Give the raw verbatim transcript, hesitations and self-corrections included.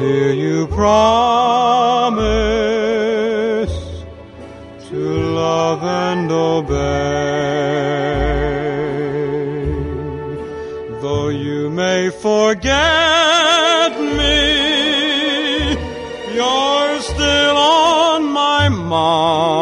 Dear, you promise to love and obey. Though you may forget me, you're still on my mind.